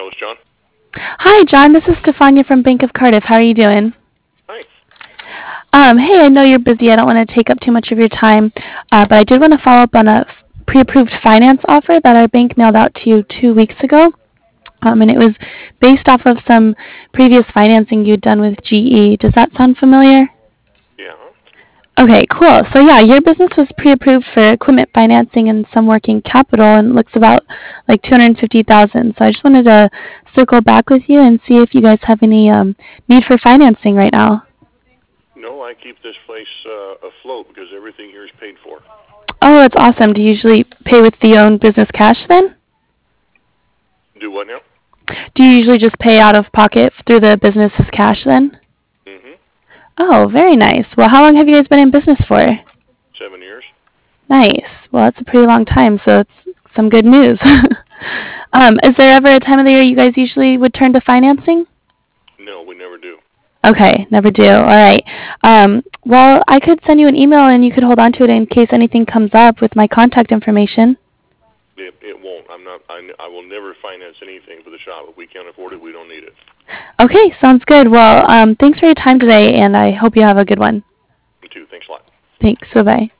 Hello, it's John. Hi, John. This is Stefania from Bank of Cardiff. How are you doing? Hi. Hey, I know you're busy. I don't want to take up too much of your time, but I did want to follow up on a pre-approved finance offer that our bank mailed out to you 2 weeks ago. And it was based off of some previous financing you'd done with GE. Does that sound familiar? Yeah. Okay, cool. So yeah, your business was pre-approved for equipment financing and some working capital, and looks about like 250,000. So I just wanted to circle back with you and see if you guys have any need for financing right now. No, I keep this place afloat because everything here is paid for. Oh, that's awesome. Do you usually pay with the own business cash then? Do what now? Do you usually just pay out of pocket through the business's cash then? Mm-hmm. Oh, very nice. Well, how long have you guys been in business for? 7 years. Nice. Well, that's a pretty long time, so it's some good news. Is there ever a time of the year you guys usually would turn to financing? No, we never do. Okay, never do. All right. Well, I could send you an email and you could hold on to it in case anything comes up with my contact information. It won't. I will never finance anything for the shop. If we can't afford it, we don't need it. Okay, sounds good. Well, thanks for your time today, and I hope you have a good one. You too. Thanks a lot. Thanks. Bye-bye.